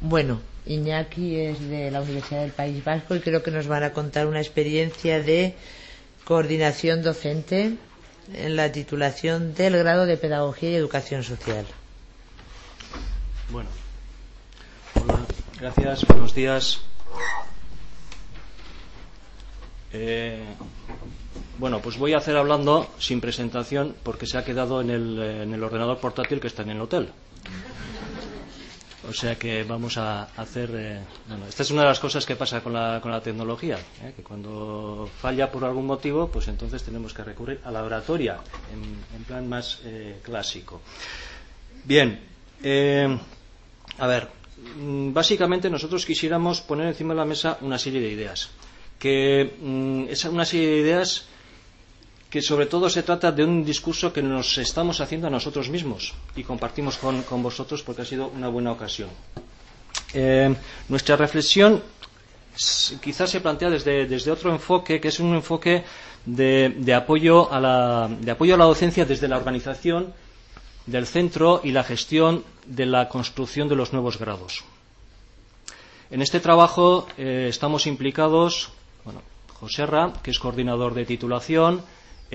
Bueno, Iñaki es de la Universidad del País Vasco y creo que nos van a contar una experiencia de coordinación docente en la titulación del grado de Pedagogía y Educación Social. Bueno, hola, gracias, buenos días. Bueno, pues voy a hacer hablando sin presentación porque se ha quedado en el ordenador portátil que está en el hotel. O sea que vamos a hacer... bueno, esta es una de las cosas que pasa con la tecnología, que cuando falla por algún motivo, pues entonces tenemos que recurrir a la oratoria en plan más clásico. Bien, a ver, básicamente nosotros quisiéramos poner encima de la mesa una serie de ideas. Que es una serie de ideas que sobre todo se trata de un discurso que nos estamos haciendo a nosotros mismos y compartimos con vosotros porque ha sido una buena ocasión. Nuestra reflexión quizás se plantea desde otro enfoque, que es un enfoque de apoyo a la docencia desde la organización del centro y la gestión de la construcción de los nuevos grados. En este trabajo estamos implicados, Joserra, que es coordinador de titulación,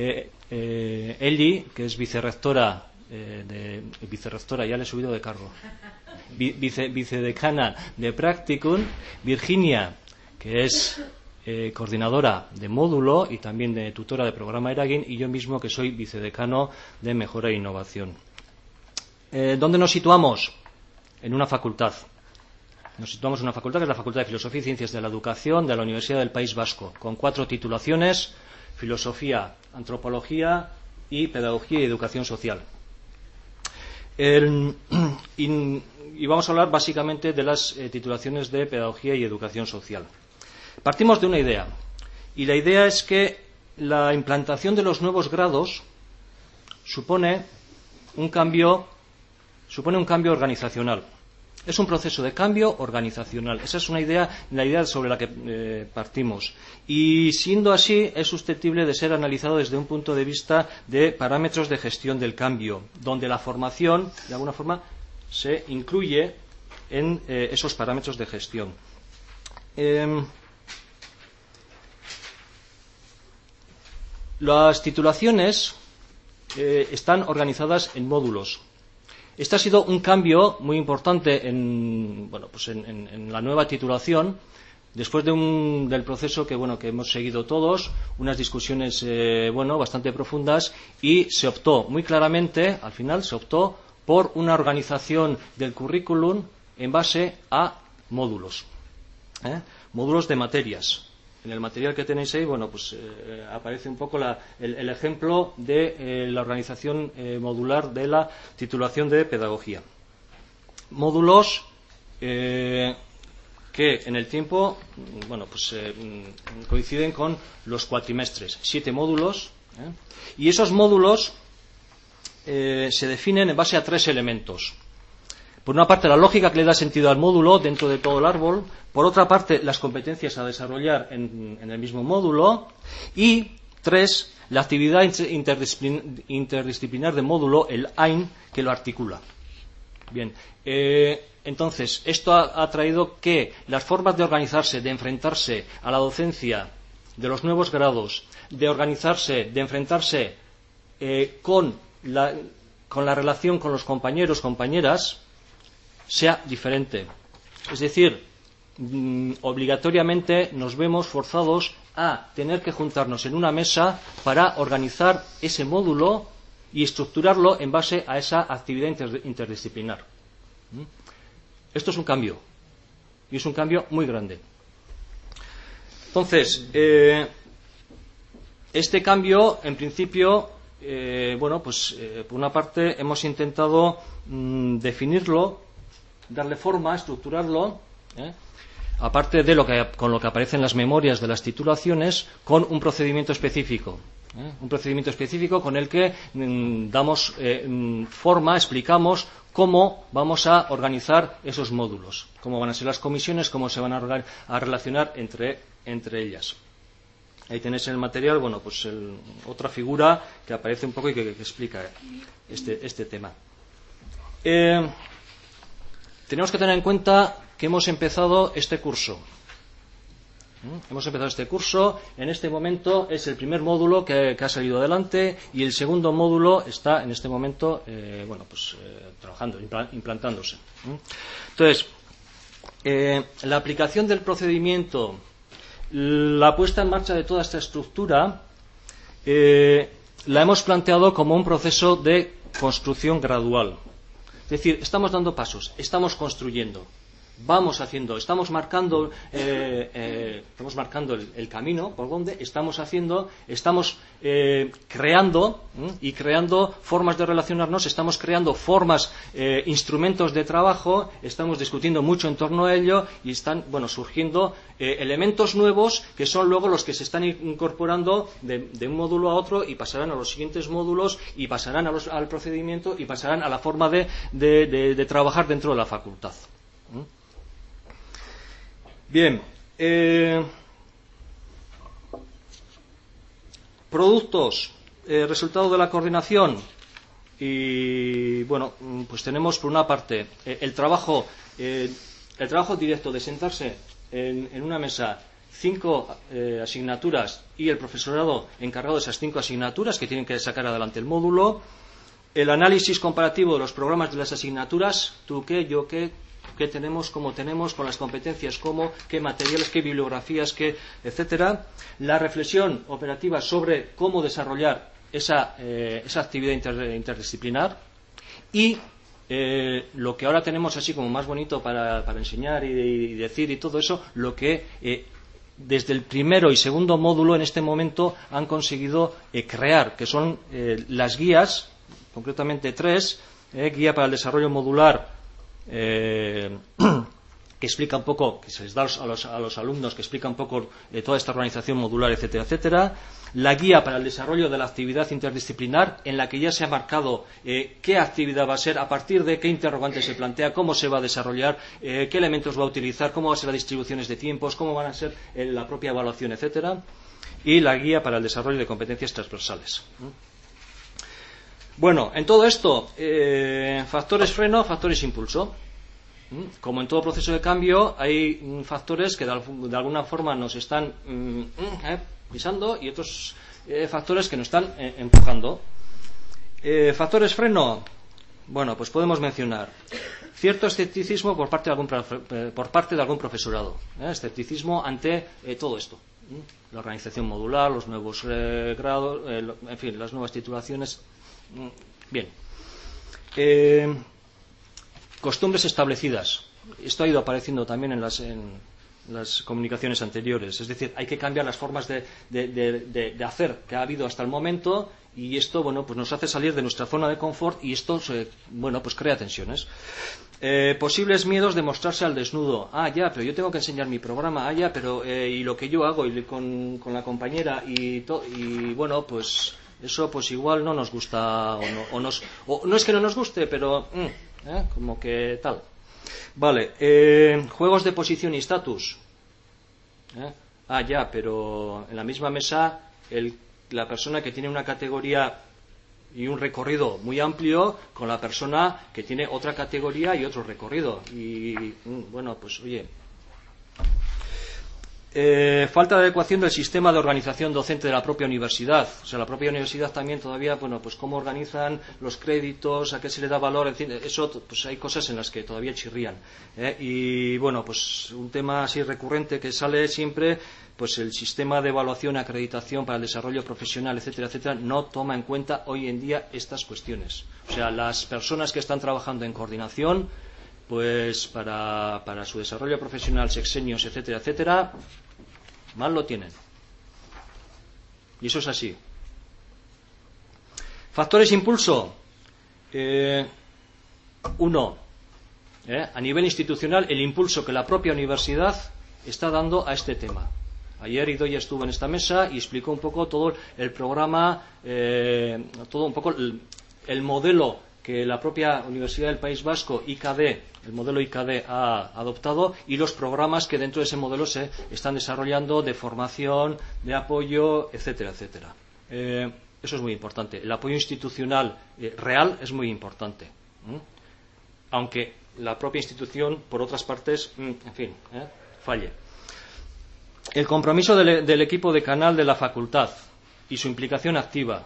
Eli, que es vicerrectora, ya le he subido de cargo, vicedecana de Practicum, Virginia, que es coordinadora de módulo y también de tutora de programa Eragin, y yo mismo, que soy vicedecano de Mejora e Innovación. ¿Dónde nos situamos? En una facultad. Nos situamos en una facultad que es la Facultad de Filosofía y Ciencias de la Educación de la Universidad del País Vasco, con 4 titulaciones: Filosofía, Antropología y Pedagogía y Educación Social. Y vamos a hablar básicamente de las titulaciones de Pedagogía y Educación Social. Partimos de una idea, y la idea es que la implantación de los nuevos grados supone un cambio organizacional. Es un proceso de cambio organizacional. Esa es la idea sobre la que partimos. Y siendo así, es susceptible de ser analizado desde un punto de vista de parámetros de gestión del cambio, donde la formación, de alguna forma, se incluye en esos parámetros de gestión. Las titulaciones están organizadas en módulos. Este ha sido un cambio muy importante en la nueva titulación, después del proceso que hemos seguido todos, unas discusiones bastante profundas, y se optó muy claramente, al final se optó por una organización del currículum en base a módulos, módulos de materias. En el material que tenéis ahí, aparece un poco el ejemplo de la organización modular de la titulación de pedagogía. Módulos que en el tiempo coinciden con los cuatrimestres, 7 módulos, y esos módulos se definen en base a 3 elementos. Por una parte, la lógica que le da sentido al módulo dentro de todo el árbol. Por otra parte, las competencias a desarrollar en el mismo módulo. Y 3, la actividad interdisciplinar del módulo, el AIN, que lo articula. Bien, entonces, esto ha traído que las formas de organizarse, de enfrentarse a la docencia de los nuevos grados, de organizarse, de enfrentarse con la relación con los compañeros, compañeras, sea diferente. Es decir, obligatoriamente nos vemos forzados a tener que juntarnos en una mesa para organizar ese módulo y estructurarlo en base a esa actividad interdisciplinar. Esto es un cambio, y es un cambio muy grande. Entonces, este cambio, en principio, por una parte hemos intentado definirlo, darle forma, estructurarlo, aparte de con lo que aparece en las memorias de las titulaciones, con un procedimiento específico. Un procedimiento específico con el que damos forma, explicamos cómo vamos a organizar esos módulos, cómo van a ser las comisiones, cómo se van a relacionar entre ellas. Ahí tenéis en el material, otra figura que aparece un poco y que explica este tema. Tenemos que tener en cuenta que hemos empezado este curso. Hemos empezado este curso, en este momento es el primer módulo que ha salido adelante y el segundo módulo está en este momento trabajando, implantándose. Entonces, la aplicación del procedimiento, la puesta en marcha de toda esta estructura, la hemos planteado como un proceso de construcción gradual. Es decir, estamos dando pasos, estamos construyendo. Vamos haciendo, estamos marcando el camino por donde estamos creando y creando formas de relacionarnos, estamos creando formas, instrumentos de trabajo, estamos discutiendo mucho en torno a ello y están surgiendo elementos nuevos que son luego los que se están incorporando de un módulo a otro y pasarán a los siguientes módulos y pasarán al procedimiento y pasarán a la forma de trabajar dentro de la facultad. Bien, productos, resultado de la coordinación y pues tenemos por una parte el trabajo directo de sentarse en una mesa 5 asignaturas y el profesorado encargado de esas 5 asignaturas que tienen que sacar adelante el módulo, el análisis comparativo de los programas de las asignaturas, tú qué, yo qué tenemos, cómo tenemos, con las competencias, cómo, qué materiales, qué bibliografías, qué, etcétera. La reflexión operativa sobre cómo desarrollar esa actividad interdisciplinar y lo que ahora tenemos así como más bonito para enseñar y decir y todo eso, lo que desde el primero y segundo módulo en este momento han conseguido crear, que son las guías, concretamente 3, guía para el desarrollo modular, que explica un poco, que se les da a los alumnos, que explica un poco toda esta organización modular, etcétera, etcétera. La guía para el desarrollo de la actividad interdisciplinar, en la que ya se ha marcado qué actividad va a ser, a partir de qué interrogante se plantea, cómo se va a desarrollar, qué elementos va a utilizar, cómo van a ser las distribuciones de tiempos, cómo van a ser la propia evaluación, etcétera. Y la guía para el desarrollo de competencias transversales. Bueno, en todo esto, factores freno, factores impulso. Como en todo proceso de cambio, hay factores que de alguna forma nos están pisando y otros factores que nos están empujando. Factores freno, pues podemos mencionar cierto escepticismo por parte de algún profesorado. Escepticismo ante todo esto. La organización modular, los nuevos grados, en fin, las nuevas titulaciones. Bien. Costumbres establecidas. Esto ha ido apareciendo también en las comunicaciones anteriores. Es decir, hay que cambiar las formas de hacer que ha habido hasta el momento y esto, pues nos hace salir de nuestra zona de confort y esto, pues crea tensiones. Posibles miedos de mostrarse al desnudo. Ya, pero yo tengo que enseñar mi programa. Ya, pero y lo que yo hago y con la compañera y pues eso pues igual no nos gusta o no es que no nos guste, pero como que tal. Vale, juegos de posición y estatus. Ya, pero en la misma mesa la persona que tiene una categoría y un recorrido muy amplio con la persona que tiene otra categoría y otro recorrido. Y pues oye. Falta de adecuación del sistema de organización docente de la propia universidad. O sea, la propia universidad también todavía, pues cómo organizan los créditos, a qué se le da valor, en fin, eso, pues hay cosas en las que todavía chirrían. Y pues un tema así recurrente que sale siempre, pues el sistema de evaluación, acreditación para el desarrollo profesional, etcétera, etcétera, no toma en cuenta hoy en día estas cuestiones. O sea, las personas que están trabajando en coordinación, pues para su desarrollo profesional, sexenios, etcétera, etcétera, mal lo tienen. Y eso es así. Factores impulso. 1. A nivel institucional, el impulso que la propia universidad está dando a este tema. Ayer Idoia estuvo en esta mesa y explicó un poco todo el programa, todo un poco el modelo que la propia Universidad del País Vasco, el modelo IKD ha adoptado y los programas que dentro de ese modelo se están desarrollando de formación, de apoyo, etcétera, etcétera. Eso es muy importante. El apoyo institucional real es muy importante. Aunque la propia institución, por otras partes, en fin, falle. El compromiso del equipo de canal de la facultad y su implicación activa.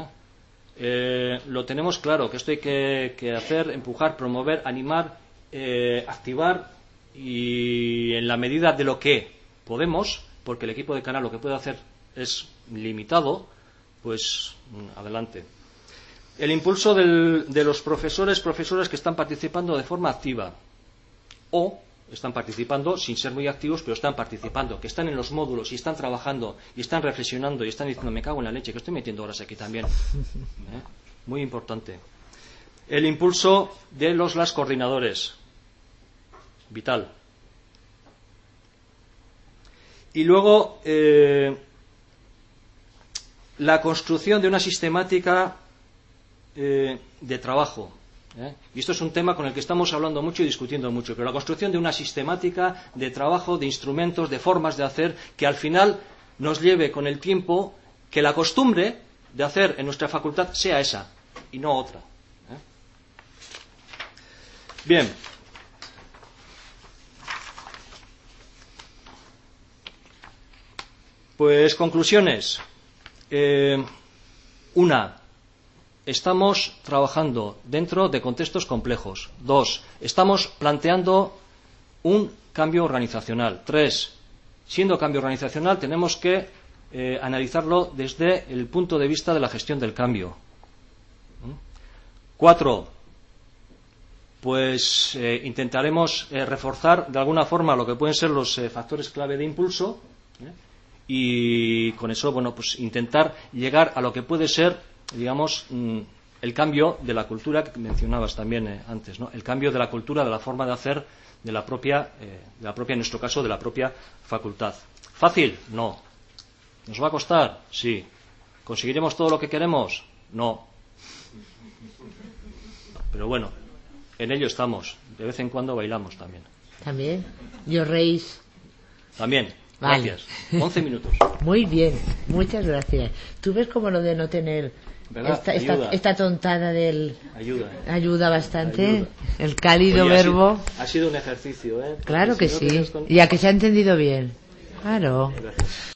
Lo tenemos claro, que esto hay que hacer, empujar, promover, animar, activar, y en la medida de lo que podemos, porque el equipo de canal lo que puede hacer es limitado, pues adelante. El impulso de los profesoras que están participando de forma activa o están participando sin ser muy activos, pero están participando, que están en los módulos y están trabajando y están reflexionando y están diciendo, me cago en la leche, que estoy metiendo horas aquí también. Muy importante. El impulso de las coordinadores, vital. Y luego la construcción de una sistemática de trabajo. Y esto es un tema con el que estamos hablando mucho y discutiendo mucho, pero la construcción de una sistemática de trabajo, de instrumentos, de formas de hacer, que al final nos lleve con el tiempo que la costumbre de hacer en nuestra facultad sea esa y no otra. Bien. Pues conclusiones. Una, estamos trabajando dentro de contextos complejos. 2, estamos planteando un cambio organizacional. 3, siendo cambio organizacional tenemos que analizarlo desde el punto de vista de la gestión del cambio. 4, pues intentaremos reforzar de alguna forma lo que pueden ser los factores clave de impulso, y con eso, bueno, pues intentar llegar a lo que puede ser, digamos, el cambio de la cultura que mencionabas también antes, ¿no? El cambio de la cultura, de la forma de hacer de la propia, en nuestro caso, de la propia facultad. ¿Fácil? No. ¿Nos va a costar? Sí. ¿Conseguiremos todo lo que queremos? No. Pero bueno, en ello estamos. De vez en cuando bailamos también. ¿También? ¿Yo reís? También. Vale. Gracias. 11 minutos. Muy bien, muchas gracias. ¿Tú ves como lo de no tener esta tontada del... Ayuda bastante. Ayuda. El cálido verbo. Ha sido un ejercicio, ¿eh? Claro que sí. Y a que se ha entendido bien. Claro. Gracias.